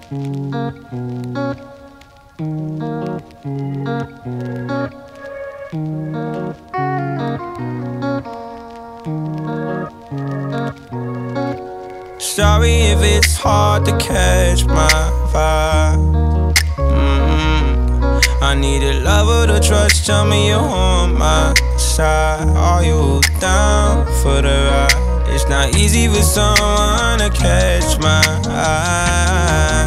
Sorry if it's hard to catch my vibe. I need a lover to trust, tell me you're on my side. Are you down for the ride? It's not easy for someone to catch my eye,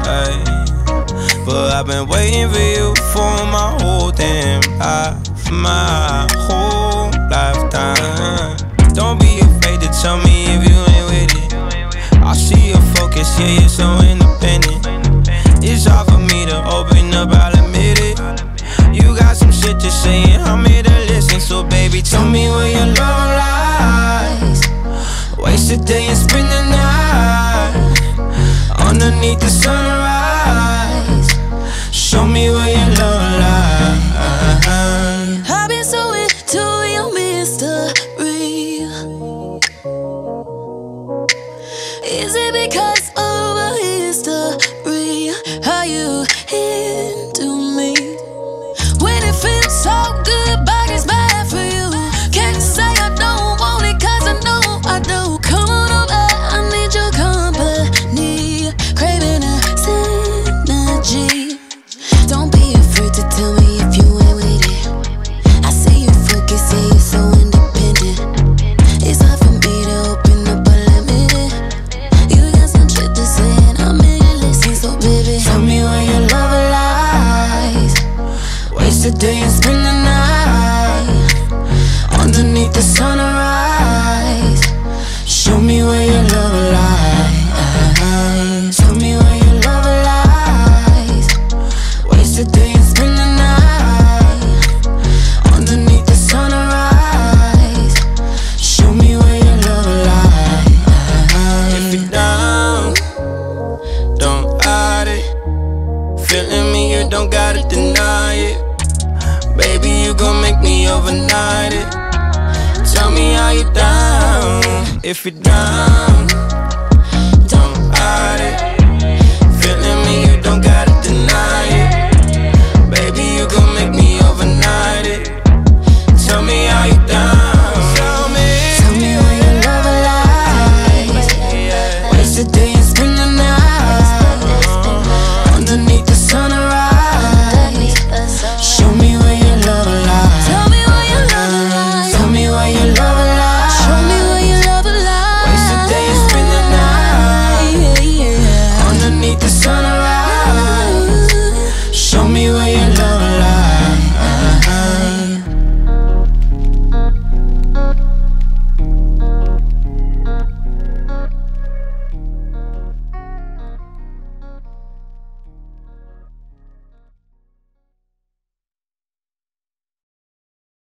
but I've been waiting for you for my whole damn life, my whole lifetime. Don't be afraid to tell me if you ain't with it. I see your focus, yeah, you're so independent. It's hard for me to open up, I'll admit it. You got some shit to say and I'm here to listen. So baby, tell me where your love lies. Waste a day and spend the night underneath the sunrise. Show me where your love lies. I've been so into your mystery. Is it because of a history? Are you into me? When it feels so good, but it's bad for you. Can't say I don't want it, cause I know I do. Come on over, I need your company. Craving a synergy. Don't be afraid to tell me if you ain't with it. I see you focus, yeah, you're so independent. It's hard for me to open up, but let me in. You got some shit to say and I'm here to listen. So baby, tell me where your love lies. Waste a day and spend the night underneath the sunrise. Show me where your love lies. Tell me where your love lies. Waste a day and spend the night underneath the sunrise. Show me where your love lies. If you're down, don't hide it. Feeling me, you don't gotta deny it. Baby, you gon' make me overnight it. Tell me how you down. If you're down, don't hide it. Feeling me, you don't gotta deny it. Baby, you gon' make me overnight it. Tell me how you down. Tell me where your love lies. Waste a day